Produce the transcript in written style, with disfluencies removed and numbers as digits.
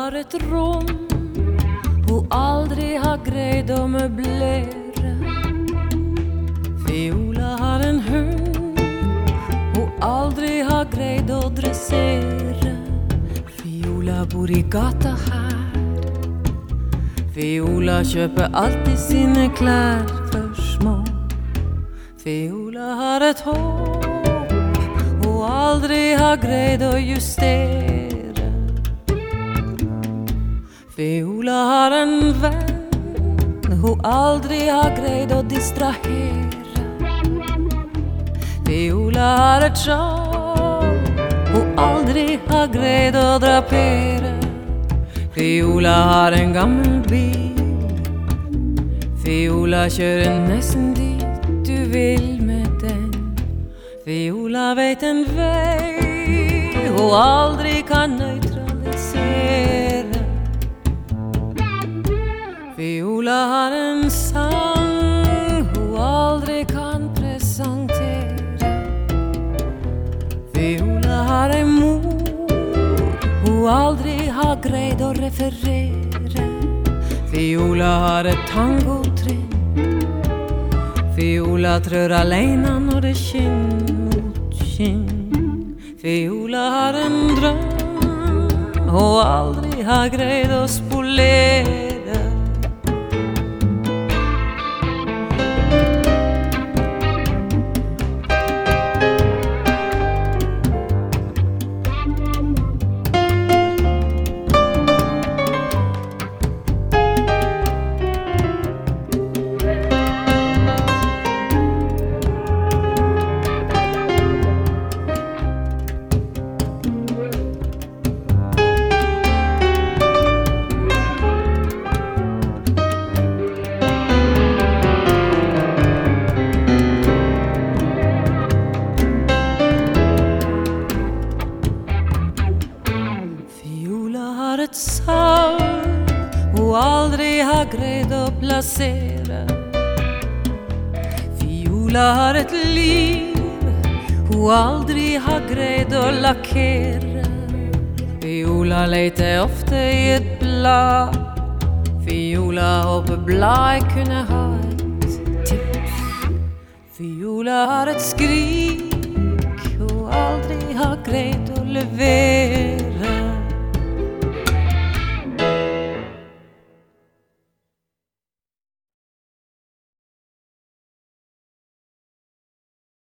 har ett rum och aldrig har grejt att möblera. Viola har en hund och aldrig har grejt att dressera. Viola bor i gata här. Viola köper alltid sina kläder för små. Viola har ett hopp och aldrig har grejt att justera. Viola har en vän och aldrig har grejt att distrahera. Viola har ett jobb och aldrig har grejt att drapera. Viola har en gammal bil. Viola kör nästan dit du vill med den. Viola vet en väg och aldrig kan neutralisera. Viola har en sång och aldrig kan presentera. Viola har en mor och aldrig har grejt att referera. Viola har ett tangotrin. Viola trör alena när det kinn mot kinn. Viola har en dröm och aldrig har grejt att spolera. Och aldrig har grejt att placera. Viola har ett liv och aldrig har grejt att lackera. Viola letar ofta i ett blad. Viola hoppas blad kunna ha ett tips. Viola har ett skrik och aldrig har grejt att levera.